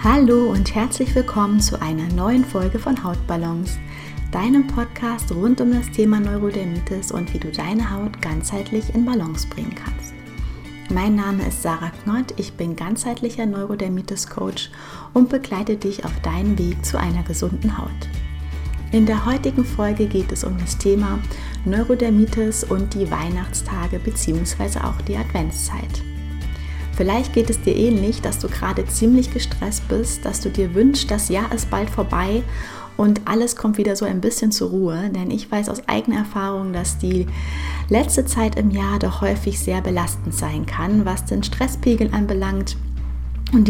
Hallo und herzlich willkommen zu einer neuen Folge von Hautbalance, deinem Podcast rund um das Thema Neurodermitis und wie du deine Haut ganzheitlich in Balance bringen kannst. Mein Name ist Sarah Knott, ich bin ganzheitlicher Neurodermitis-Coach und begleite dich auf deinem Weg zu einer gesunden Haut. In der heutigen Folge geht es um das Thema Neurodermitis und die Weihnachtstage bzw. auch die Adventszeit. Vielleicht geht es dir ähnlich, dass du gerade ziemlich gestresst bist, dass du dir wünschst, das Jahr ist bald vorbei und alles kommt wieder so ein bisschen zur Ruhe, denn ich weiß aus eigener Erfahrung, dass die letzte Zeit im Jahr doch häufig sehr belastend sein kann, was den Stresspegel anbelangt. Und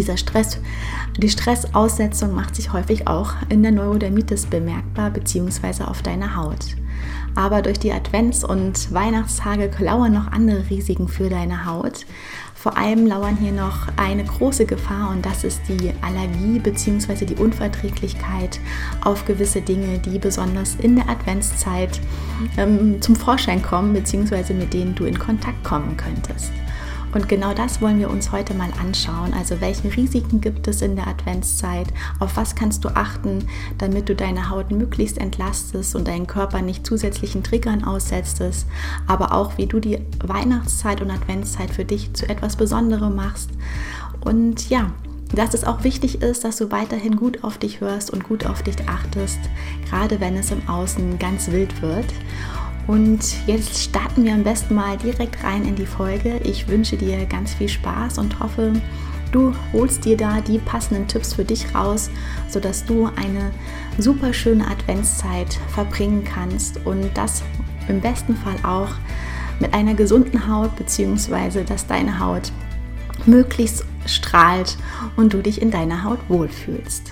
die Stressaussetzung macht sich häufig auch in der Neurodermitis bemerkbar bzw. auf deiner Haut. Aber durch die Advents- und Weihnachtstage lauern noch andere Risiken für deine Haut. Vor allem lauern hier noch eine große Gefahr und das ist die Allergie bzw. die Unverträglichkeit auf gewisse Dinge, die besonders in der Adventszeit zum Vorschein kommen bzw. mit denen du in Kontakt kommen könntest. Und genau das wollen wir uns heute mal anschauen. Also welche Risiken gibt es in der Adventszeit? Auf was kannst du achten, damit du deine Haut möglichst entlastest und deinen Körper nicht zusätzlichen Triggern aussetzt? Aber auch, wie du die Weihnachtszeit und Adventszeit für dich zu etwas Besonderem machst. Und ja, dass es auch wichtig ist, dass du weiterhin gut auf dich hörst und gut auf dich achtest, gerade wenn es im Außen ganz wild wird. Und jetzt starten wir am besten mal direkt rein in die Folge. Ich wünsche dir ganz viel Spaß und hoffe, du holst dir da die passenden Tipps für dich raus, sodass du eine super schöne Adventszeit verbringen kannst und das im besten Fall auch mit einer gesunden Haut, beziehungsweise dass deine Haut möglichst strahlt und du dich in deiner Haut wohlfühlst.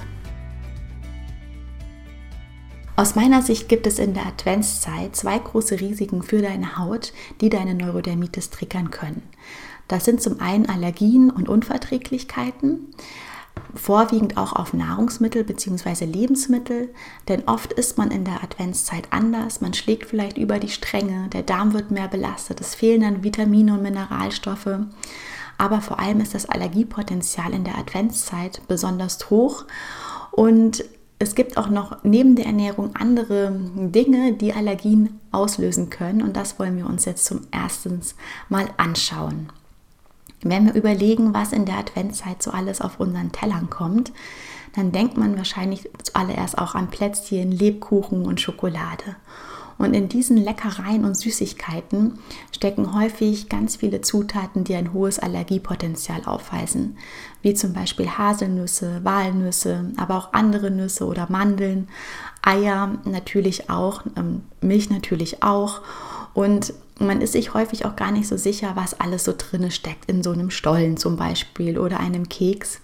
Aus meiner Sicht gibt es in der Adventszeit 2 große Risiken für deine Haut, die deine Neurodermitis triggern können. Das sind zum einen Allergien und Unverträglichkeiten, vorwiegend auch auf Nahrungsmittel bzw. Lebensmittel, denn oft isst man in der Adventszeit anders, man schlägt vielleicht über die Stränge, der Darm wird mehr belastet, es fehlen dann Vitamine und Mineralstoffe, aber vor allem ist das Allergiepotenzial in der Adventszeit besonders hoch und es gibt auch noch neben der Ernährung andere Dinge, die Allergien auslösen können und das wollen wir uns jetzt zum ersten mal anschauen. Wenn wir überlegen, was in der Adventszeit so alles auf unseren Tellern kommt, dann denkt man wahrscheinlich zuallererst auch an Plätzchen, Lebkuchen und Schokolade. Und in diesen Leckereien und Süßigkeiten stecken häufig ganz viele Zutaten, die ein hohes Allergiepotenzial aufweisen, wie zum Beispiel Haselnüsse, Walnüsse, aber auch andere Nüsse oder Mandeln, Eier natürlich auch, Milch natürlich auch. Und man ist sich häufig auch gar nicht so sicher, was alles so drin steckt in so einem Stollen zum Beispiel oder einem Keks.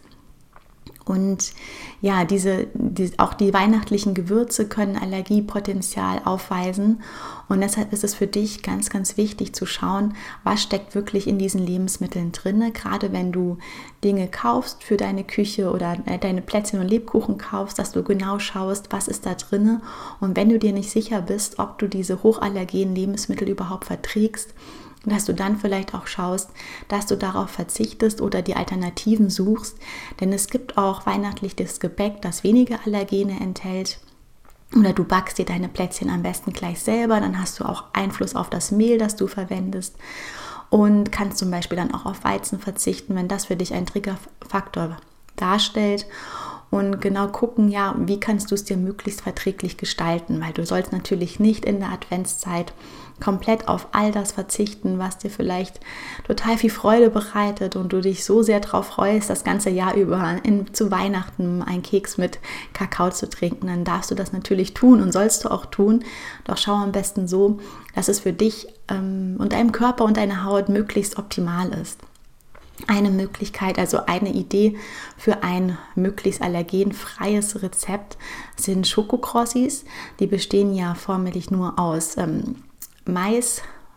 Und ja, auch die weihnachtlichen Gewürze können Allergiepotenzial aufweisen und deshalb ist es für dich ganz, ganz wichtig zu schauen, was steckt wirklich in diesen Lebensmitteln drin, gerade wenn du Dinge kaufst für deine Küche oder deine Plätzchen und Lebkuchen kaufst, dass du genau schaust, was ist da drin und wenn du dir nicht sicher bist, ob du diese hochallergenen Lebensmittel überhaupt verträgst, dass du dann vielleicht auch schaust, dass du darauf verzichtest oder die Alternativen suchst, denn es gibt auch weihnachtliches Gebäck, das weniger Allergene enthält. Oder du backst dir deine Plätzchen am besten gleich selber, dann hast du auch Einfluss auf das Mehl, das du verwendest und kannst zum Beispiel dann auch auf Weizen verzichten, wenn das für dich ein Triggerfaktor darstellt. Und genau gucken, ja, wie kannst du es dir möglichst verträglich gestalten, weil du sollst natürlich nicht in der Adventszeit komplett auf all das verzichten, was dir vielleicht total viel Freude bereitet und du dich so sehr darauf freust, das ganze Jahr über zu Weihnachten einen Keks mit Kakao zu trinken. Dann darfst du das natürlich tun und sollst du auch tun, doch schau am besten so, dass es für dich und deinem Körper und deiner Haut möglichst optimal ist. Eine Möglichkeit, also eine Idee für ein möglichst allergenfreies Rezept sind Schokokrossis. Die bestehen ja vornehmlich nur aus Mais,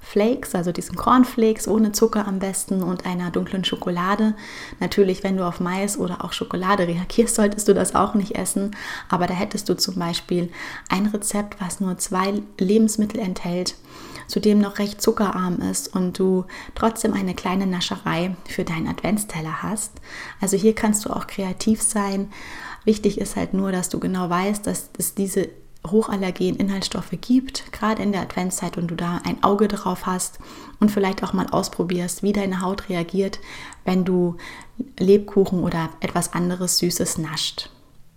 Flakes, also diesen Cornflakes ohne Zucker am besten und einer dunklen Schokolade. Natürlich, wenn du auf Mais oder auch Schokolade reagierst, solltest du das auch nicht essen. Aber da hättest du zum Beispiel ein Rezept, was nur 2 Lebensmittel enthält, zudem noch recht zuckerarm ist und du trotzdem eine kleine Nascherei für deinen Adventsteller hast. Also hier kannst du auch kreativ sein. Wichtig ist halt nur, dass du genau weißt, dass es diese hochallergenen Inhaltsstoffe gibt, gerade in der Adventszeit, und du da ein Auge drauf hast und vielleicht auch mal ausprobierst, wie deine Haut reagiert, wenn du Lebkuchen oder etwas anderes Süßes nascht.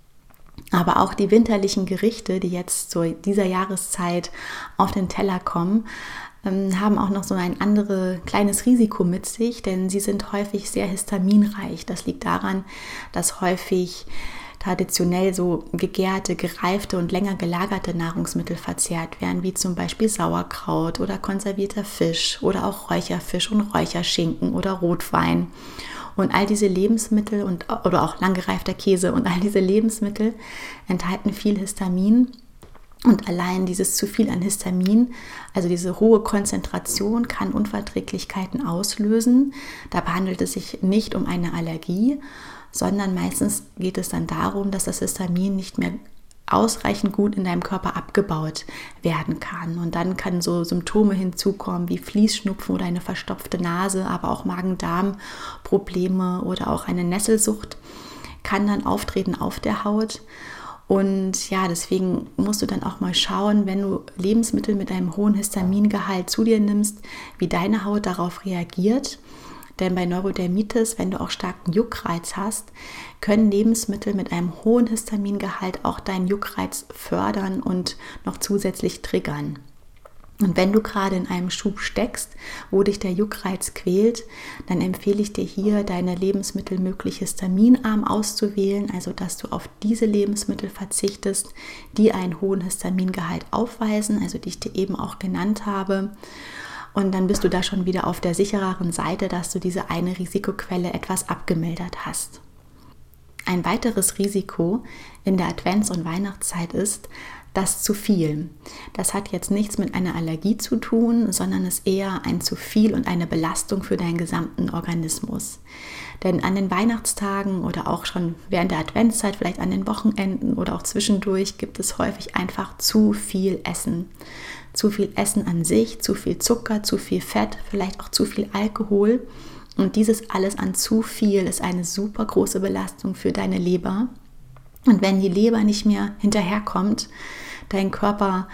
Aber auch die winterlichen Gerichte, die jetzt zu dieser Jahreszeit auf den Teller kommen, haben auch noch so ein anderes kleines Risiko mit sich, denn sie sind häufig sehr histaminreich. Das liegt daran, dass häufig traditionell so gegärte, gereifte und länger gelagerte Nahrungsmittel verzehrt werden, wie zum Beispiel Sauerkraut oder konservierter Fisch oder auch Räucherfisch und Räucherschinken oder Rotwein. Und all diese Lebensmittel oder auch langgereifter Käse und all diese Lebensmittel enthalten viel Histamin. Und allein dieses zu viel an Histamin, also diese hohe Konzentration, kann Unverträglichkeiten auslösen. Dabei handelt es sich nicht um eine Allergie, sondern meistens geht es dann darum, dass das Histamin nicht mehr ausreichend gut in deinem Körper abgebaut werden kann. Und dann kann so Symptome hinzukommen wie Fließschnupfen oder eine verstopfte Nase, aber auch Magen-Darm-Probleme oder auch eine Nesselsucht kann dann auftreten auf der Haut. Und ja, deswegen musst du dann auch mal schauen, wenn du Lebensmittel mit einem hohen Histamingehalt zu dir nimmst, wie deine Haut darauf reagiert. Denn bei Neurodermitis, wenn du auch starken Juckreiz hast, können Lebensmittel mit einem hohen Histamingehalt auch deinen Juckreiz fördern und noch zusätzlich triggern. Und wenn du gerade in einem Schub steckst, wo dich der Juckreiz quält, dann empfehle ich dir hier, deine Lebensmittel möglichst histaminarm auszuwählen, also dass du auf diese Lebensmittel verzichtest, die einen hohen Histamingehalt aufweisen, also die ich dir eben auch genannt habe. Und dann bist du da schon wieder auf der sichereren Seite, dass du diese eine Risikoquelle etwas abgemildert hast. Ein weiteres Risiko in der Advents- und Weihnachtszeit ist das zu viel. Das hat jetzt nichts mit einer Allergie zu tun, sondern ist eher ein zu viel und eine Belastung für deinen gesamten Organismus. Denn an den Weihnachtstagen oder auch schon während der Adventszeit, vielleicht an den Wochenenden oder auch zwischendurch, gibt es häufig einfach zu viel Essen. Zu viel Essen an sich, zu viel Zucker, zu viel Fett, vielleicht auch zu viel Alkohol. Und dieses alles an zu viel ist eine super große Belastung für deine Leber. Und wenn die Leber nicht mehr hinterherkommt, deinen Körper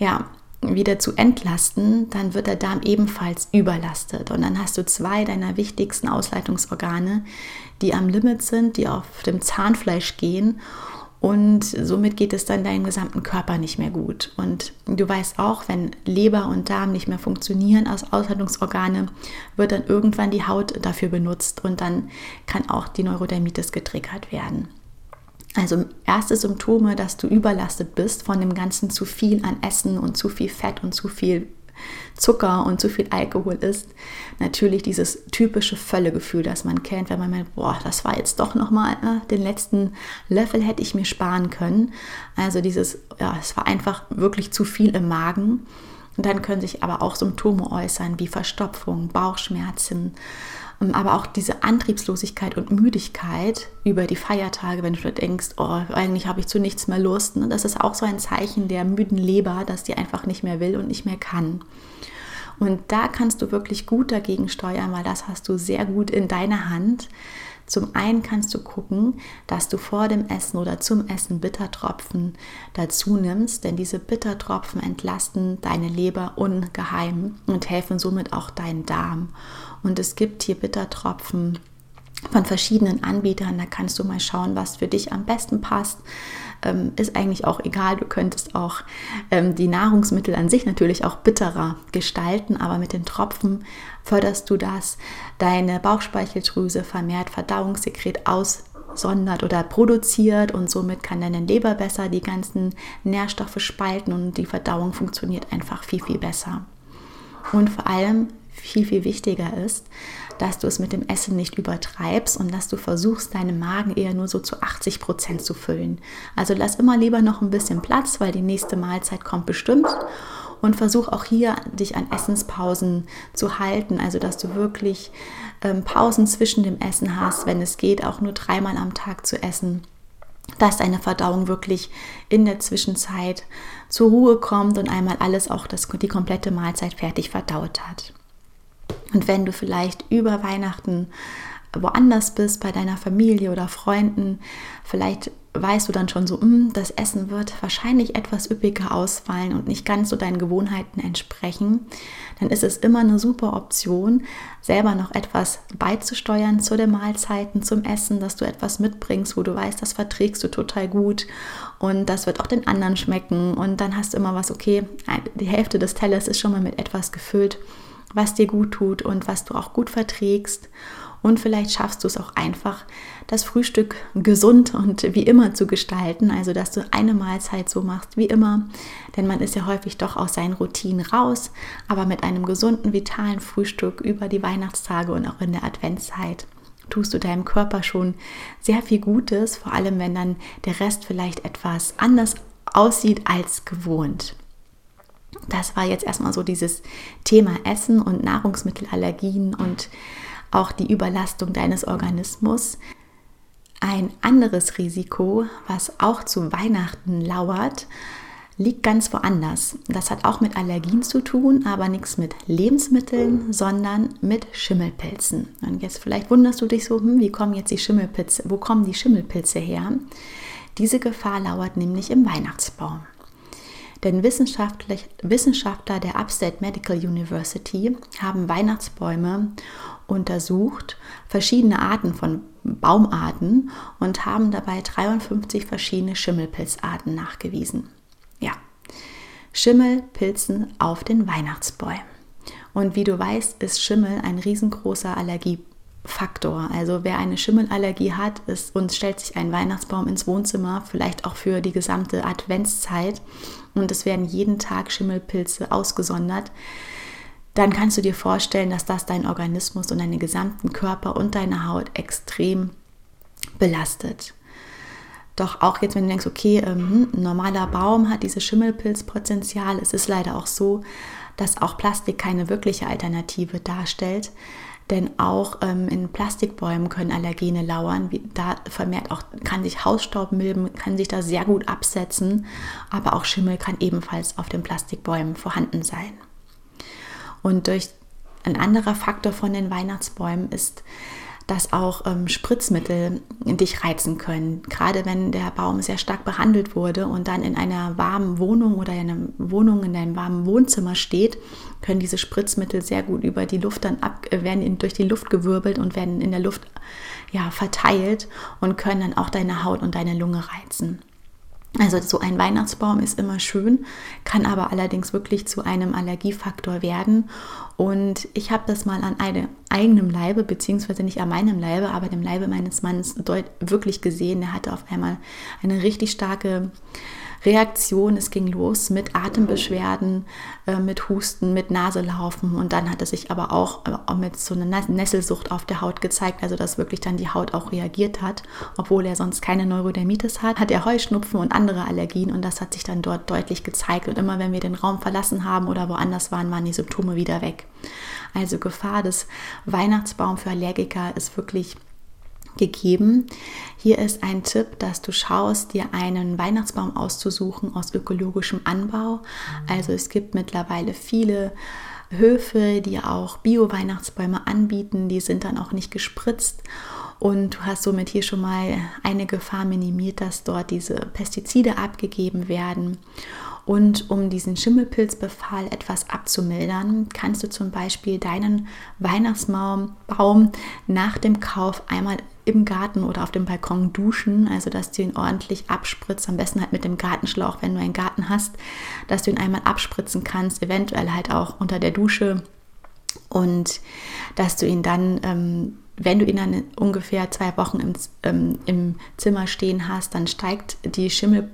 wieder zu entlasten, dann wird der Darm ebenfalls überlastet. Und dann hast du 2 deiner wichtigsten Ausleitungsorgane, die am Limit sind, die auf dem Zahnfleisch gehen. Und somit geht es dann deinem gesamten Körper nicht mehr gut. Und du weißt auch, wenn Leber und Darm nicht mehr funktionieren als Ausleitungsorgane, wird dann irgendwann die Haut dafür benutzt und dann kann auch die Neurodermitis getriggert werden. Also erste Symptome, dass du überlastet bist von dem ganzen zu viel an Essen und zu viel Fett und zu viel Zucker und zu viel Alkohol isst, natürlich dieses typische Völlegefühl, das man kennt, wenn man meint, das war jetzt doch nochmal, den letzten Löffel hätte ich mir sparen können. Also es war einfach wirklich zu viel im Magen. Und dann können sich aber auch Symptome äußern, wie Verstopfung, Bauchschmerzen, aber auch diese Antriebslosigkeit und Müdigkeit über die Feiertage, wenn du denkst, eigentlich habe ich zu nichts mehr Lust. Und das ist auch so ein Zeichen der müden Leber, dass die einfach nicht mehr will und nicht mehr kann. Und da kannst du wirklich gut dagegen steuern, weil das hast du sehr gut in deiner Hand. Zum einen kannst du gucken, dass du vor dem Essen oder zum Essen Bittertropfen dazu nimmst, denn diese Bittertropfen entlasten deine Leber ungeheim und helfen somit auch deinen Darm. Und es gibt hier Bittertropfen von verschiedenen Anbietern, da kannst du mal schauen, was für dich am besten passt. Ist eigentlich auch egal, du könntest auch die Nahrungsmittel an sich natürlich auch bitterer gestalten, aber mit den Tropfen förderst du das, deine Bauchspeicheldrüse vermehrt Verdauungssekret aussondert oder produziert und somit kann deine Leber besser die ganzen Nährstoffe spalten und die Verdauung funktioniert einfach viel, viel besser. Und vor allem viel, viel wichtiger ist, dass du es mit dem Essen nicht übertreibst und dass du versuchst, deinen Magen eher nur so zu 80% zu füllen. Also lass immer lieber noch ein bisschen Platz, weil die nächste Mahlzeit kommt bestimmt. Und versuch auch hier, dich an Essenspausen zu halten, also dass du wirklich Pausen zwischen dem Essen hast, wenn es geht, auch nur 3-mal am Tag zu essen, dass deine Verdauung wirklich in der Zwischenzeit zur Ruhe kommt und einmal alles, auch die komplette Mahlzeit fertig verdaut hat. Und wenn du vielleicht über Weihnachten woanders bist, bei deiner Familie oder Freunden, vielleicht weißt du dann schon so, das Essen wird wahrscheinlich etwas üppiger ausfallen und nicht ganz so deinen Gewohnheiten entsprechen, dann ist es immer eine super Option, selber noch etwas beizusteuern zu den Mahlzeiten, zum Essen, dass du etwas mitbringst, wo du weißt, das verträgst du total gut und das wird auch den anderen schmecken und dann hast du immer was, okay, die Hälfte des Tellers ist schon mal mit etwas gefüllt, was dir gut tut und was du auch gut verträgst. Und vielleicht schaffst du es auch einfach, das Frühstück gesund und wie immer zu gestalten, also dass du eine Mahlzeit so machst wie immer, denn man ist ja häufig doch aus seinen Routinen raus, aber mit einem gesunden, vitalen Frühstück über die Weihnachtstage und auch in der Adventszeit tust du deinem Körper schon sehr viel Gutes, vor allem wenn dann der Rest vielleicht etwas anders aussieht als gewohnt. Das war jetzt erstmal so dieses Thema Essen und Nahrungsmittelallergien und auch die Überlastung deines Organismus. Ein anderes Risiko, was auch zu Weihnachten lauert, liegt ganz woanders. Das hat auch mit Allergien zu tun, aber nichts mit Lebensmitteln, sondern mit Schimmelpilzen. Und jetzt vielleicht wunderst du dich so, wo kommen die Schimmelpilze her? Diese Gefahr lauert nämlich im Weihnachtsbaum. Denn Wissenschaftler der Upstate Medical University haben Weihnachtsbäume untersucht, verschiedene Arten von Baumarten und haben dabei 53 verschiedene Schimmelpilzarten nachgewiesen. Ja, Schimmelpilzen auf den Weihnachtsbäumen. Und wie du weißt, ist Schimmel ein riesengroßer Allergiefaktor. Also wer eine Schimmelallergie hat und stellt sich einen Weihnachtsbaum ins Wohnzimmer, vielleicht auch für die gesamte Adventszeit, und es werden jeden Tag Schimmelpilze ausgesondert, dann kannst du dir vorstellen, dass das deinen Organismus und deinen gesamten Körper und deine Haut extrem belastet. Doch auch jetzt, wenn du denkst, okay, ein normaler Baum hat dieses Schimmelpilzpotenzial, es ist leider auch so, dass auch Plastik keine wirkliche Alternative darstellt. Denn auch in Plastikbäumen können Allergene lauern. Da vermehrt auch kann sich Hausstaubmilben, kann sich da sehr gut absetzen. Aber auch Schimmel kann ebenfalls auf den Plastikbäumen vorhanden sein. Und ein anderer Faktor von den Weihnachtsbäumen ist, dass auch Spritzmittel dich reizen können. Gerade wenn der Baum sehr stark behandelt wurde und dann in einer warmen Wohnung oder in einer Wohnung in einem warmen Wohnzimmer steht, können diese Spritzmittel sehr gut über die Luft werden durch die Luft gewirbelt und werden in der Luft verteilt und können dann auch deine Haut und deine Lunge reizen. Also so ein Weihnachtsbaum ist immer schön, kann aber allerdings wirklich zu einem Allergiefaktor werden. Und ich habe das mal an eigenem Leibe, beziehungsweise nicht an meinem Leibe, aber dem Leibe meines Mannes wirklich gesehen. Der hatte auf einmal eine richtig starke Reaktion. Es ging los mit Atembeschwerden, mit Husten, mit Naselaufen und dann hat es sich aber auch mit so einer Nesselsucht auf der Haut gezeigt, also dass wirklich dann die Haut auch reagiert hat, obwohl er sonst keine Neurodermitis hat er Heuschnupfen und andere Allergien und das hat sich dann dort deutlich gezeigt und immer wenn wir den Raum verlassen haben oder woanders waren die Symptome wieder weg. Also Gefahr des Weihnachtsbaums für Allergiker ist wirklich gegeben. Hier ist ein Tipp, dass du schaust, dir einen Weihnachtsbaum auszusuchen aus ökologischem Anbau. Also es gibt mittlerweile viele Höfe, die auch Bio-Weihnachtsbäume anbieten. Die sind dann auch nicht gespritzt und du hast somit hier schon mal eine Gefahr minimiert, dass dort diese Pestizide abgegeben werden. Und um diesen Schimmelpilzbefall etwas abzumildern, kannst du zum Beispiel deinen Weihnachtsbaum nach dem Kauf einmal im Garten oder auf dem Balkon duschen, also dass du ihn ordentlich abspritzt, am besten halt mit dem Gartenschlauch, wenn du einen Garten hast, dass du ihn einmal abspritzen kannst, eventuell halt auch unter der Dusche und dass du ihn dann, wenn du ihn dann ungefähr 2 Wochen im Zimmer stehen hast, dann steigt die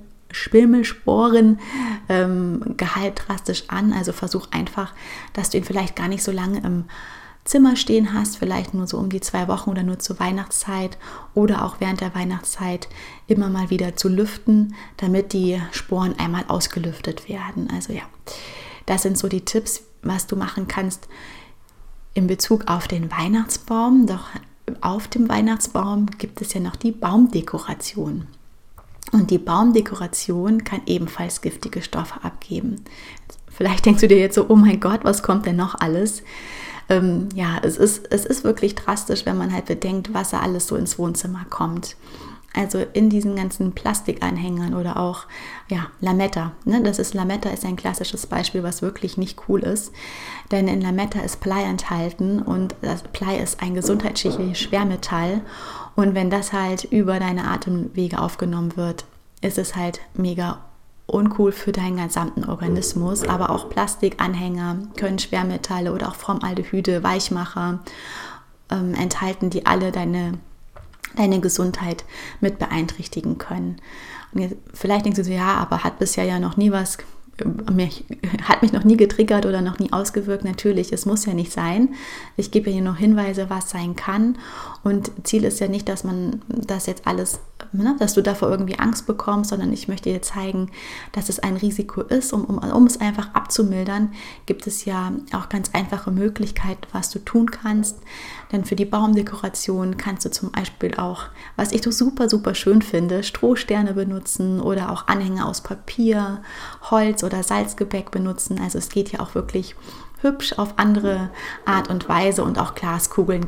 Schimmelsporengehalt drastisch an, also versuch einfach, dass du ihn vielleicht gar nicht so lange im Zimmer stehen hast, vielleicht nur so um die 2 Wochen oder nur zur Weihnachtszeit oder auch während der Weihnachtszeit immer mal wieder zu lüften, damit die Sporen einmal ausgelüftet werden. Also ja, Das sind so die Tipps, was du machen kannst in Bezug auf den Weihnachtsbaum. Doch auf dem Weihnachtsbaum gibt es ja noch die Baumdekoration. Und die Baumdekoration kann ebenfalls giftige Stoffe abgeben. Vielleicht denkst du dir jetzt so, oh mein Gott, was kommt denn noch alles? Es ist wirklich drastisch, wenn man halt bedenkt, was da alles so ins Wohnzimmer kommt. Also in diesen ganzen Plastikanhängern oder auch Lametta. Lametta ist ein klassisches Beispiel, was wirklich nicht cool ist. Denn in Lametta ist Blei enthalten und das Blei ist ein gesundheitsschädliches Schwermetall. Und wenn das halt über deine Atemwege aufgenommen wird, ist es halt mega uncool für deinen gesamten Organismus. Aber auch Plastikanhänger können Schwermetalle oder auch Formaldehyde, Weichmacher enthalten, die alle deine Gesundheit mit beeinträchtigen können. Und jetzt, vielleicht denkst du so, ja, aber hat bisher ja noch nie hat mich noch nie getriggert oder noch nie ausgewirkt. Natürlich, es muss ja nicht sein. Ich gebe hier noch Hinweise, was sein kann. Und Ziel ist ja nicht, dass man das jetzt alles, dass du davor irgendwie Angst bekommst, sondern ich möchte dir zeigen, dass es ein Risiko ist. Um es einfach abzumildern, gibt es ja auch ganz einfache Möglichkeiten, was du tun kannst. Denn für die Baumdekoration kannst du zum Beispiel auch, was ich doch super, super schön finde, Strohsterne benutzen oder auch Anhänger aus Papier, Holz oder Salzgebäck benutzen. Also es geht ja auch wirklich hübsch auf andere Art und Weise und auch Glaskugeln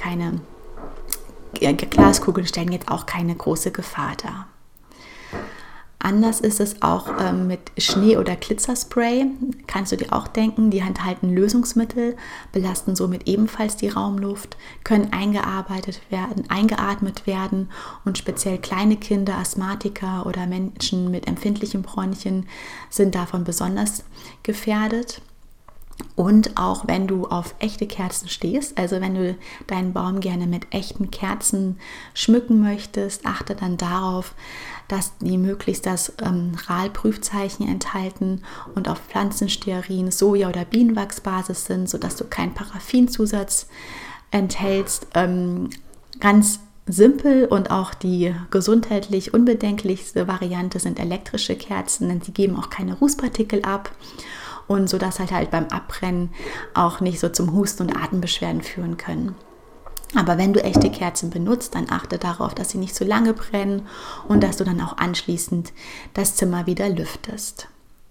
Glaskugeln stellen jetzt auch keine große Gefahr dar. Anders ist es auch mit Schnee- oder Glitzerspray. Kannst du dir auch denken, die enthalten Lösungsmittel, belasten somit ebenfalls die Raumluft, können eingeatmet werden und speziell kleine Kinder, Asthmatiker oder Menschen mit empfindlichen Bronchien sind davon besonders gefährdet. Und auch wenn du auf echte Kerzen stehst, also wenn du deinen Baum gerne mit echten Kerzen schmücken möchtest, achte dann darauf, dass die möglichst das RAL-Prüfzeichen enthalten und auf Pflanzenstearin, Soja- oder Bienenwachsbasis sind, sodass du keinen Paraffinzusatz enthältst. Ganz simpel und auch die gesundheitlich unbedenklichste Variante sind elektrische Kerzen, denn sie geben auch keine Rußpartikel ab. Und so dass halt beim Abbrennen auch nicht so zum Husten und Atembeschwerden führen können. Aber wenn du echte Kerzen benutzt, dann achte darauf, dass sie nicht zu lange brennen und dass du dann auch anschließend das Zimmer wieder lüftest.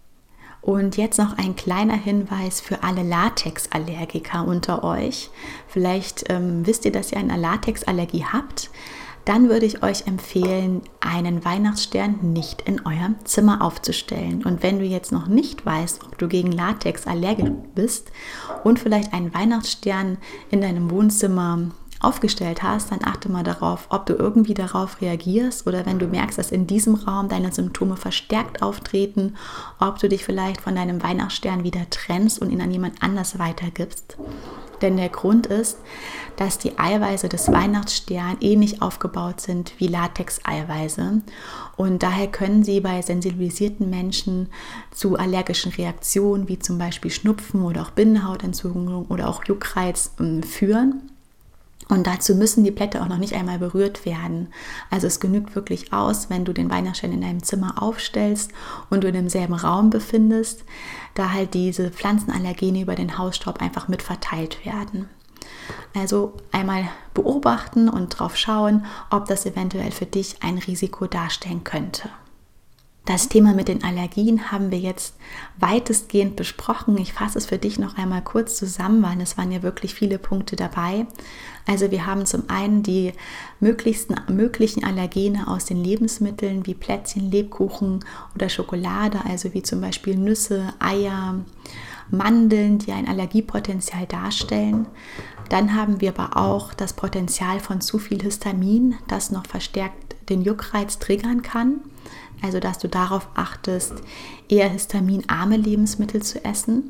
Und jetzt noch ein kleiner Hinweis für alle Latexallergiker unter euch. Vielleicht wisst ihr, dass ihr eine Latexallergie habt. Dann würde ich euch empfehlen, einen Weihnachtsstern nicht in eurem Zimmer aufzustellen. Und wenn du jetzt noch nicht weißt, ob du gegen Latex allergisch bist und vielleicht einen Weihnachtsstern in deinem Wohnzimmer aufgestellt hast, dann achte mal darauf, ob du irgendwie darauf reagierst oder wenn du merkst, dass in diesem Raum deine Symptome verstärkt auftreten, ob du dich vielleicht von deinem Weihnachtsstern wieder trennst und ihn an jemand anders weitergibst. Denn der Grund ist, dass die Eiweiße des Weihnachtssterns ähnlich aufgebaut sind wie Latex-Eiweiße und daher können sie bei sensibilisierten Menschen zu allergischen Reaktionen wie zum Beispiel Schnupfen oder auch Bindehautentzündung oder auch Juckreiz führen. Und dazu müssen die Blätter auch noch nicht einmal berührt werden. Also es genügt wirklich aus, wenn du den Weihnachtsstern in deinem Zimmer aufstellst und du in demselben Raum befindest, da halt diese Pflanzenallergene über den Hausstaub einfach mit verteilt werden. Also einmal beobachten und drauf schauen, ob das eventuell für dich ein Risiko darstellen könnte. Das Thema mit den Allergien haben wir jetzt weitestgehend besprochen. Ich fasse es für dich noch einmal kurz zusammen, weil es waren ja wirklich viele Punkte dabei. Also wir haben zum einen die möglichen Allergene aus den Lebensmitteln wie Plätzchen, Lebkuchen oder Schokolade, also wie zum Beispiel Nüsse, Eier, Mandeln, die ein Allergiepotenzial darstellen. Dann haben wir aber auch das Potenzial von zu viel Histamin, das noch verstärkt den Juckreiz triggern kann. Also dass du darauf achtest, eher histaminarme Lebensmittel zu essen.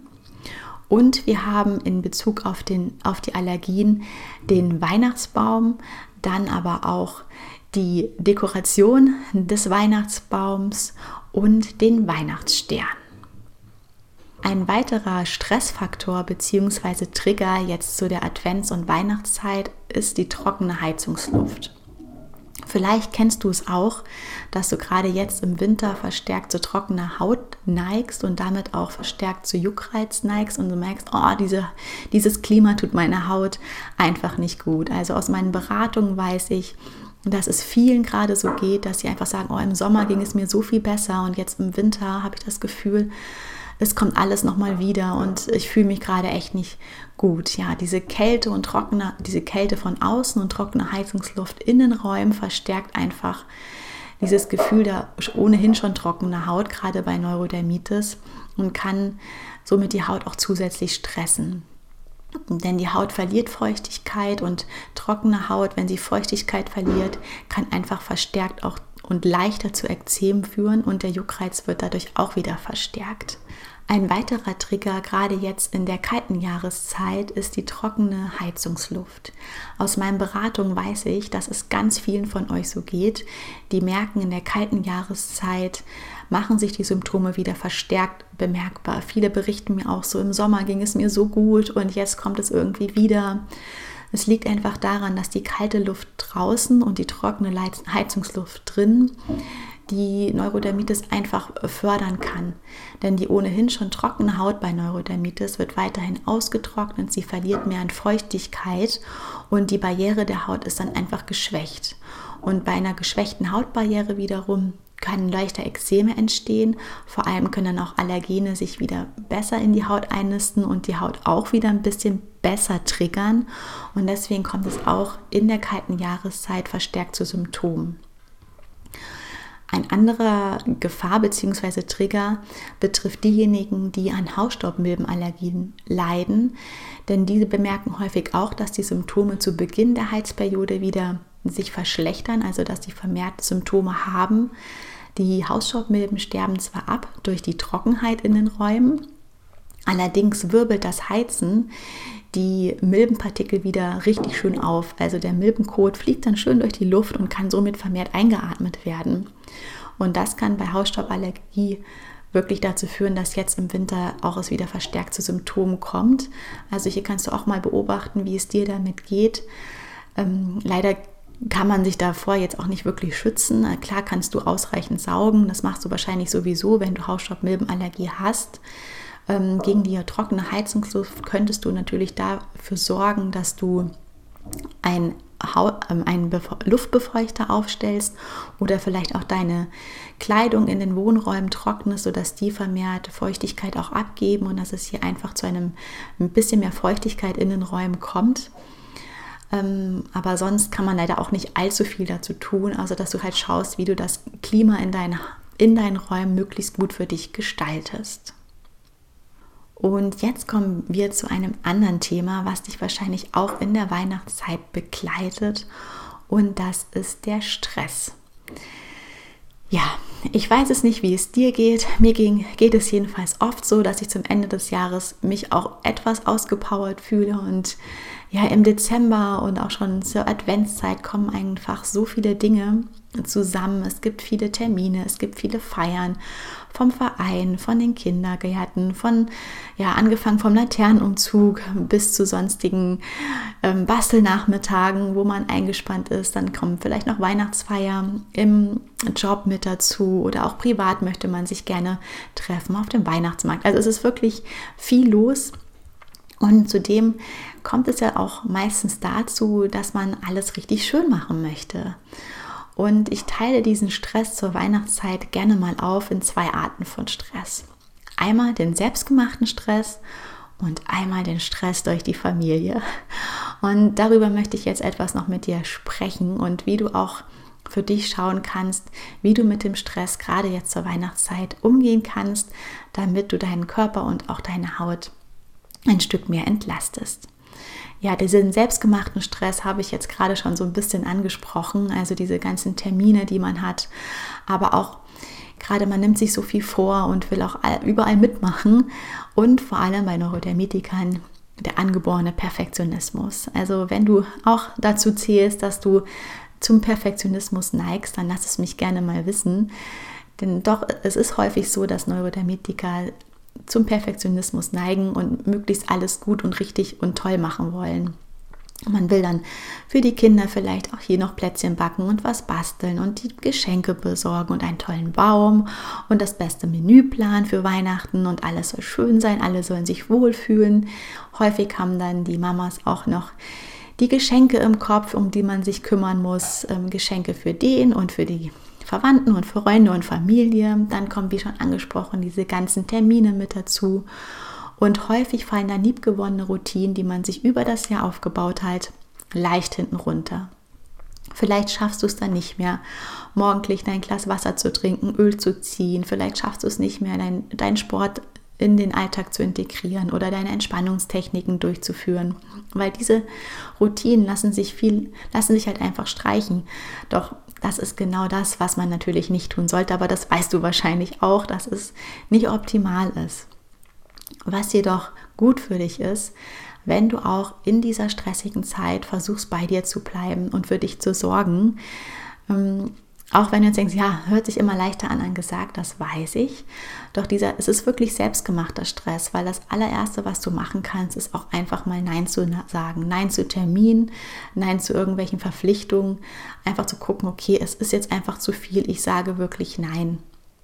Und wir haben in Bezug auf die Allergien den Weihnachtsbaum, dann aber auch die Dekoration des Weihnachtsbaums und den Weihnachtsstern. Ein weiterer Stressfaktor bzw. Trigger jetzt zu der Advents- und Weihnachtszeit ist die trockene Heizungsluft. Vielleicht kennst du es auch, dass du gerade jetzt im Winter verstärkt zu trockener Haut neigst und damit auch verstärkt zu Juckreiz neigst und du merkst, dieses Klima tut meiner Haut einfach nicht gut. Also aus meinen Beratungen weiß ich, dass es vielen gerade so geht, dass sie einfach sagen, im Sommer ging es mir so viel besser und jetzt im Winter habe ich das Gefühl, es kommt alles nochmal wieder und ich fühle mich gerade echt nicht gut. Ja, diese Kälte von außen und trockene Heizungsluft in den Räumen verstärkt einfach dieses Gefühl der ohnehin schon trockene Haut, gerade bei Neurodermitis, und kann somit die Haut auch zusätzlich stressen. Denn die Haut verliert Feuchtigkeit und trockene Haut, wenn sie Feuchtigkeit verliert, kann einfach verstärkt auch und leichter zu Ekzem führen und der Juckreiz wird dadurch auch wieder verstärkt. Ein weiterer Trigger, gerade jetzt in der kalten Jahreszeit, ist die trockene Heizungsluft. Aus meinen Beratungen weiß ich, dass es ganz vielen von euch so geht. Die merken, in der kalten Jahreszeit machen sich die Symptome wieder verstärkt bemerkbar. Viele berichten mir auch so, im Sommer ging es mir so gut und jetzt kommt es irgendwie wieder. Es liegt einfach daran, dass die kalte Luft draußen und die trockene Heizungsluft drin die Neurodermitis einfach fördern kann. Denn die ohnehin schon trockene Haut bei Neurodermitis wird weiterhin ausgetrocknet, sie verliert mehr an Feuchtigkeit und die Barriere der Haut ist dann einfach geschwächt. Und bei einer geschwächten Hautbarriere wiederum können leichter Ekzeme entstehen. Vor allem können dann auch Allergene sich wieder besser in die Haut einnisten und die Haut auch wieder ein bisschen besser triggern. Und deswegen kommt es auch in der kalten Jahreszeit verstärkt zu Symptomen. Ein anderer Gefahr bzw. Trigger betrifft diejenigen, die an Hausstaubmilbenallergien leiden, denn diese bemerken häufig auch, dass die Symptome zu Beginn der Heizperiode wieder sich verschlechtern, also dass sie vermehrt Symptome haben. Die Hausstaubmilben sterben zwar ab durch die Trockenheit in den Räumen, allerdings wirbelt das Heizen die Milbenpartikel wieder richtig schön auf. Also der Milbenkot fliegt dann schön durch die Luft und kann somit vermehrt eingeatmet werden. Und das kann bei Hausstauballergie wirklich dazu führen, dass jetzt im Winter auch es wieder verstärkt zu Symptomen kommt. Also hier kannst du auch mal beobachten, wie es dir damit geht. Leider kann man sich davor jetzt auch nicht wirklich schützen. Klar kannst du ausreichend saugen, das machst du wahrscheinlich sowieso, wenn du Hausstaubmilbenallergie hast. Gegen die trockene Heizungsluft könntest du natürlich dafür sorgen, dass du einen Luftbefeuchter aufstellst oder vielleicht auch deine Kleidung in den Wohnräumen trocknest, sodass die vermehrt Feuchtigkeit auch abgeben und dass es hier einfach zu ein bisschen mehr Feuchtigkeit in den Räumen kommt. Aber sonst kann man leider auch nicht allzu viel dazu tun, also dass du halt schaust, wie du das Klima in deinen Räumen möglichst gut für dich gestaltest. Und jetzt kommen wir zu einem anderen Thema, was dich wahrscheinlich auch in der Weihnachtszeit begleitet, und das ist der Stress. Ja, ich weiß es nicht, wie es dir geht. Mir geht es jedenfalls oft so, dass ich zum Ende des Jahres mich auch etwas ausgepowert fühle und ja, im Dezember und auch schon zur Adventszeit kommen einfach so viele Dinge zusammen. Es gibt viele Termine, es gibt viele Feiern vom Verein, von den Kindergärten, angefangen vom Laternenumzug bis zu sonstigen Bastelnachmittagen, wo man eingespannt ist. Dann kommen vielleicht noch Weihnachtsfeiern im Job mit dazu oder auch privat möchte man sich gerne treffen auf dem Weihnachtsmarkt. Also es ist wirklich viel los. Und zudem kommt es ja auch meistens dazu, dass man alles richtig schön machen möchte. Und ich teile diesen Stress zur Weihnachtszeit gerne mal auf in 2 Arten von Stress. Einmal den selbstgemachten Stress und einmal den Stress durch die Familie. Und darüber möchte ich jetzt etwas noch mit dir sprechen und wie du auch für dich schauen kannst, wie du mit dem Stress gerade jetzt zur Weihnachtszeit umgehen kannst, damit du deinen Körper und auch deine Haut ein Stück mehr entlastest. Ja, diesen selbstgemachten Stress habe ich jetzt gerade schon so ein bisschen angesprochen, also diese ganzen Termine, die man hat, aber auch gerade man nimmt sich so viel vor und will auch überall mitmachen und vor allem bei Neurodermitikern der angeborene Perfektionismus. Also wenn du auch dazu zählst, dass du zum Perfektionismus neigst, dann lass es mich gerne mal wissen, denn doch, es ist häufig so, dass Neurodermitiker zum Perfektionismus neigen und möglichst alles gut und richtig und toll machen wollen. Man will dann Für die Kinder vielleicht auch hier noch Plätzchen backen und was basteln und die Geschenke besorgen und einen tollen Baum und das beste Menüplan für Weihnachten und alles soll schön sein, alle sollen sich wohlfühlen. Häufig haben dann die Mamas auch noch die Geschenke im Kopf, um die man sich kümmern muss, Geschenke für den und für die Verwandten und für Freunde und Familie. Dann kommen, wie schon angesprochen, diese ganzen Termine mit dazu. Und häufig fallen dann liebgewonnene Routinen, die man sich über das Jahr aufgebaut hat, leicht hinten runter. Vielleicht schaffst du es dann nicht mehr, morgendlich dein Glas Wasser zu trinken, Öl zu ziehen. Vielleicht schaffst du es nicht mehr, deinen Sport in den Alltag zu integrieren oder deine Entspannungstechniken durchzuführen. Weil diese Routinen lassen sich halt einfach streichen. Doch das ist genau das, was man natürlich nicht tun sollte. Aber das weißt du wahrscheinlich auch, dass es nicht optimal ist. Was jedoch gut für dich ist, wenn du auch in dieser stressigen Zeit versuchst, bei dir zu bleiben und für dich zu sorgen. Auch wenn du jetzt denkst, ja, hört sich immer leichter an gesagt, das weiß ich. Doch es ist wirklich selbstgemachter Stress, weil das allererste, was du machen kannst, ist auch einfach mal Nein zu sagen. Nein zu Terminen, Nein zu irgendwelchen Verpflichtungen. Einfach zu gucken, okay, es ist jetzt einfach zu viel, ich sage wirklich Nein.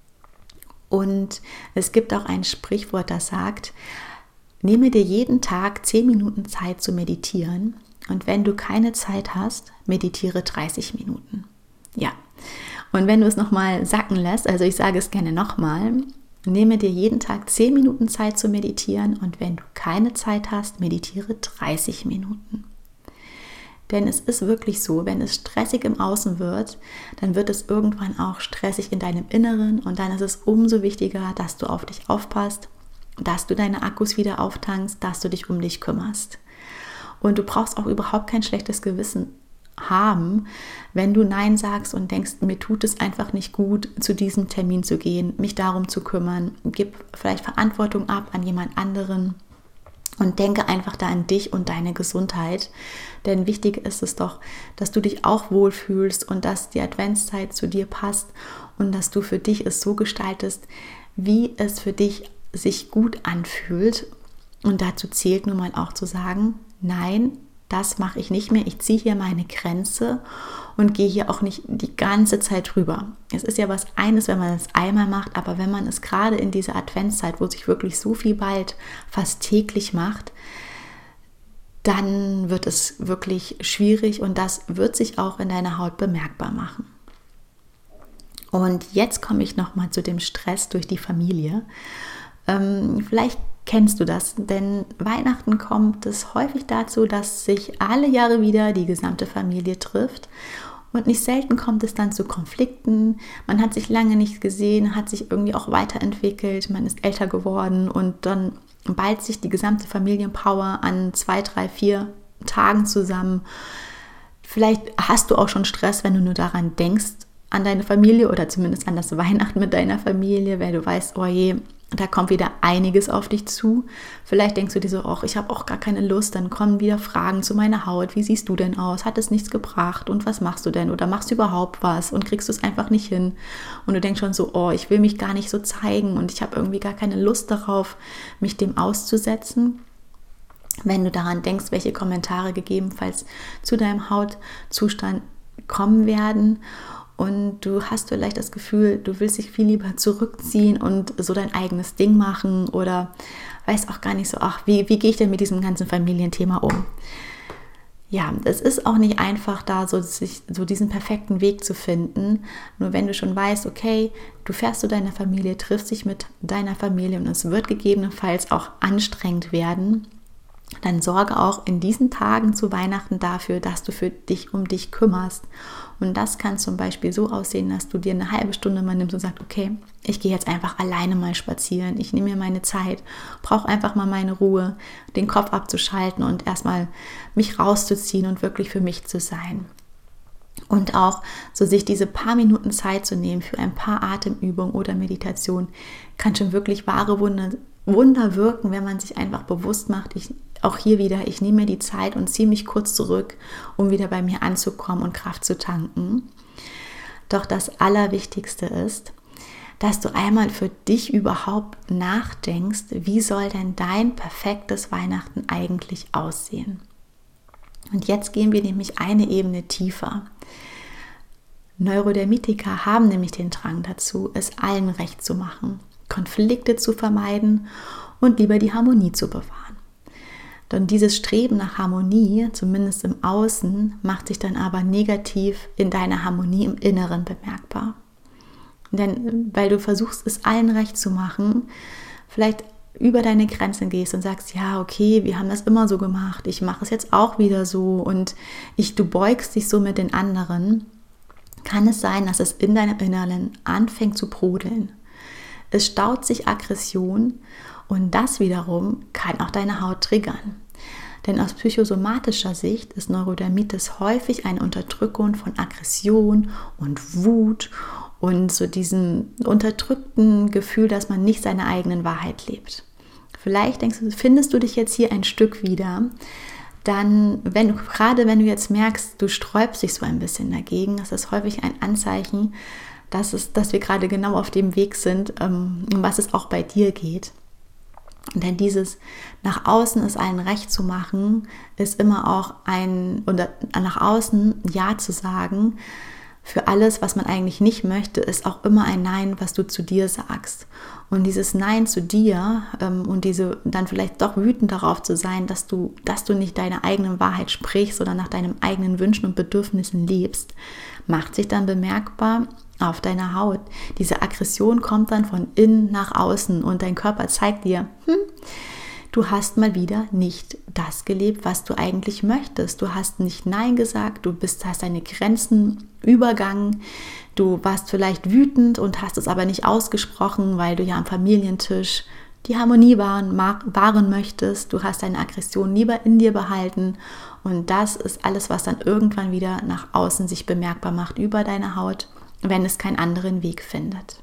Und es gibt auch ein Sprichwort, das sagt, nehme dir jeden Tag 10 Minuten Zeit zu meditieren und wenn du keine Zeit hast, meditiere 30 Minuten. Ja, und wenn du es nochmal sacken lässt, also ich sage es gerne nochmal, nehme dir jeden Tag 10 Minuten Zeit zu meditieren und wenn du keine Zeit hast, meditiere 30 Minuten. Denn es ist wirklich so, wenn es stressig im Außen wird, dann wird es irgendwann auch stressig in deinem Inneren und dann ist es umso wichtiger, dass du auf dich aufpasst, dass du deine Akkus wieder auftankst, dass du dich um dich kümmerst. Und du brauchst auch überhaupt kein schlechtes Gewissen haben, wenn du Nein sagst und denkst, mir tut es einfach nicht gut, zu diesem Termin zu gehen, mich darum zu kümmern, gib vielleicht Verantwortung ab an jemand anderen und denke einfach da an dich und deine Gesundheit, denn wichtig ist es doch, dass du dich auch wohlfühlst und dass die Adventszeit zu dir passt und dass du für dich es so gestaltest, wie es für dich sich gut anfühlt. Und dazu zählt nun mal auch zu sagen, nein, das mache ich nicht mehr, ich ziehe hier meine Grenze und gehe hier auch nicht die ganze Zeit drüber. Es ist ja was eines, wenn man es einmal macht, aber wenn man es gerade in dieser Adventszeit, wo sich wirklich so viel bald fast täglich macht, dann wird es wirklich schwierig und das wird sich auch in deiner Haut bemerkbar machen. Und jetzt komme ich nochmal zu dem Stress durch die Familie. Vielleicht kennst du das, denn Weihnachten kommt es häufig dazu, dass sich alle Jahre wieder die gesamte Familie trifft und nicht selten kommt es dann zu Konflikten. Man hat sich lange nicht gesehen, hat sich irgendwie auch weiterentwickelt, man ist älter geworden und dann ballt sich die gesamte Familienpower an 2, 3, 4 Tagen zusammen. Vielleicht hast du auch schon Stress, wenn du nur daran denkst, an deine Familie oder zumindest an das Weihnachten mit deiner Familie, weil du weißt, oh je, da kommt wieder einiges auf dich zu. Vielleicht denkst du dir so, ich habe auch gar keine Lust. Dann kommen wieder Fragen zu meiner Haut. Wie siehst du denn aus? Hat es nichts gebracht? Und was machst du denn? Oder machst du überhaupt was? Und kriegst du es einfach nicht hin? Und du denkst schon so, ich will mich gar nicht so zeigen. Und ich habe irgendwie gar keine Lust darauf, mich dem auszusetzen. Wenn du daran denkst, welche Kommentare gegebenenfalls zu deinem Hautzustand kommen werden. Und du hast vielleicht das Gefühl, du willst dich viel lieber zurückziehen und so dein eigenes Ding machen oder weißt auch gar nicht so, wie gehe ich denn mit diesem ganzen Familienthema um? Ja, es ist auch nicht einfach, da so diesen perfekten Weg zu finden. Nur wenn du schon weißt, okay, du fährst zu deiner Familie, triffst dich mit deiner Familie und es wird gegebenenfalls auch anstrengend werden, dann sorge auch in diesen Tagen zu Weihnachten dafür, dass du für dich um dich kümmerst. Und das kann zum Beispiel so aussehen, dass du dir eine halbe Stunde mal nimmst und sagst, okay, ich gehe jetzt einfach alleine mal spazieren, ich nehme mir meine Zeit, brauche einfach mal meine Ruhe, den Kopf abzuschalten und erstmal mich rauszuziehen und wirklich für mich zu sein. Und auch so sich diese paar Minuten Zeit zu nehmen für ein paar Atemübungen oder Meditation, kann schon wirklich wahre Wunder wirken, wenn man sich einfach bewusst macht, ich nehme mir die Zeit und ziehe mich kurz zurück, um wieder bei mir anzukommen und Kraft zu tanken. Doch das Allerwichtigste ist, dass du einmal für dich überhaupt nachdenkst, wie soll denn dein perfektes Weihnachten eigentlich aussehen? Und jetzt gehen wir nämlich eine Ebene tiefer. Neurodermitiker haben nämlich den Drang dazu, es allen recht zu machen, Konflikte zu vermeiden und lieber die Harmonie zu bewahren. Denn dieses Streben nach Harmonie, zumindest im Außen, macht sich dann aber negativ in deiner Harmonie im Inneren bemerkbar. Denn weil du versuchst, es allen recht zu machen, vielleicht über deine Grenzen gehst und sagst, ja, okay, wir haben das immer so gemacht, ich mache es jetzt auch wieder so und du beugst dich so mit den anderen, kann es sein, dass es in deinem Inneren anfängt zu brodeln. Es staut sich Aggression und das wiederum kann auch deine Haut triggern. Denn aus psychosomatischer Sicht ist Neurodermitis häufig eine Unterdrückung von Aggression und Wut und so diesem unterdrückten Gefühl, dass man nicht seine eigenen Wahrheit lebt. Vielleicht findest du dich jetzt hier ein Stück wieder, dann, wenn du jetzt merkst, du sträubst dich so ein bisschen dagegen, das ist häufig ein Anzeichen, dass wir gerade genau auf dem Weg sind, um was es auch bei dir geht. Denn dieses nach außen es allen recht zu machen, ist immer auch nach außen Ja zu sagen, für alles, was man eigentlich nicht möchte, ist auch immer ein Nein, was du zu dir sagst. Und dieses Nein zu dir und dann vielleicht doch wütend darauf zu sein, dass du nicht deine eigene Wahrheit sprichst oder nach deinen eigenen Wünschen und Bedürfnissen lebst, macht sich dann bemerkbar auf deiner Haut. Diese Aggression kommt dann von innen nach außen und dein Körper zeigt dir, du hast mal wieder nicht das gelebt, was du eigentlich möchtest. Du hast nicht Nein gesagt, hast deine Grenzen übergangen. Du warst vielleicht wütend und hast es aber nicht ausgesprochen, weil du ja am Familientisch die Harmonie wahren möchtest. Du hast deine Aggression lieber in dir behalten. Und das ist alles, was dann irgendwann wieder nach außen sich bemerkbar macht über deine Haut, wenn es keinen anderen Weg findet.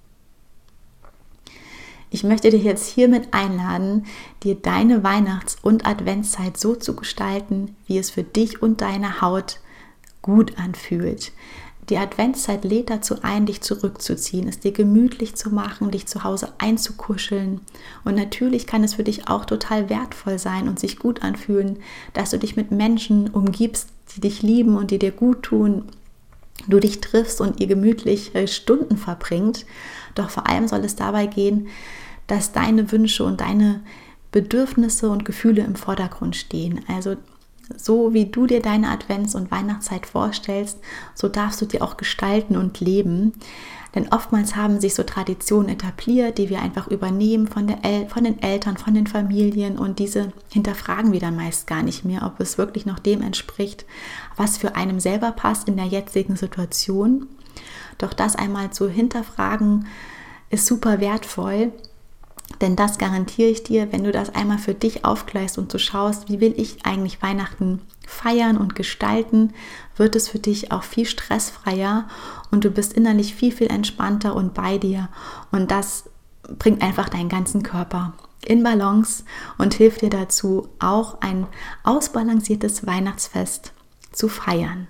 Ich möchte dich jetzt hiermit einladen, dir deine Weihnachts- und Adventszeit so zu gestalten, wie es für dich und deine Haut gut anfühlt. Die Adventszeit lädt dazu ein, dich zurückzuziehen, es dir gemütlich zu machen, dich zu Hause einzukuscheln. Und natürlich kann es für dich auch total wertvoll sein und sich gut anfühlen, dass du dich mit Menschen umgibst, die dich lieben und die dir gut tun, du dich triffst und ihr gemütlich Stunden verbringt. Doch vor allem soll es dabei gehen, dass deine Wünsche und deine Bedürfnisse und Gefühle im Vordergrund stehen. Also so wie du dir deine Advents- und Weihnachtszeit vorstellst, so darfst du dir auch gestalten und leben. Denn oftmals haben sich so Traditionen etabliert, die wir einfach übernehmen von den Eltern, von den Familien, und diese hinterfragen wir dann meist gar nicht mehr, ob es wirklich noch dem entspricht, was für einem selber passt in der jetzigen Situation. Doch das einmal zu hinterfragen ist super wertvoll, denn das garantiere ich dir, wenn du das einmal für dich aufgleist und so schaust, wie will ich eigentlich Weihnachten feiern und gestalten, wird es für dich auch viel stressfreier und du bist innerlich viel, viel entspannter und bei dir, und das bringt einfach deinen ganzen Körper in Balance und hilft dir dazu, auch ein ausbalanciertes Weihnachtsfest zu feiern.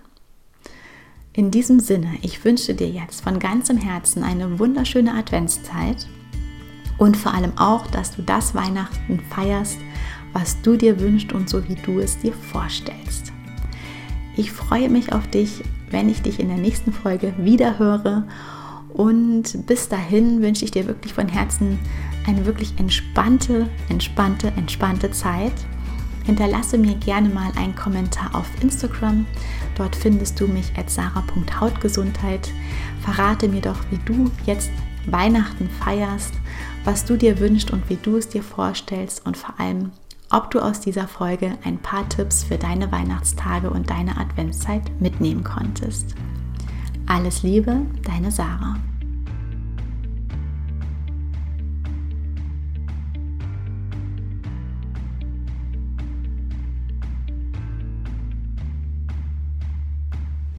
In diesem Sinne, ich wünsche dir jetzt von ganzem Herzen eine wunderschöne Adventszeit und vor allem auch, dass du das Weihnachten feierst, was du dir wünschst und so wie du es dir vorstellst. Ich freue mich auf dich, wenn ich dich in der nächsten Folge wieder höre, und bis dahin wünsche ich dir wirklich von Herzen eine wirklich entspannte Zeit. Hinterlasse mir gerne mal einen Kommentar auf Instagram. Dort findest du mich @sara.hautgesundheit. Verrate mir doch, wie du jetzt Weihnachten feierst, was du dir wünschst und wie du es dir vorstellst, und vor allem, ob du aus dieser Folge ein paar Tipps für deine Weihnachtstage und deine Adventszeit mitnehmen konntest. Alles Liebe, deine Sara.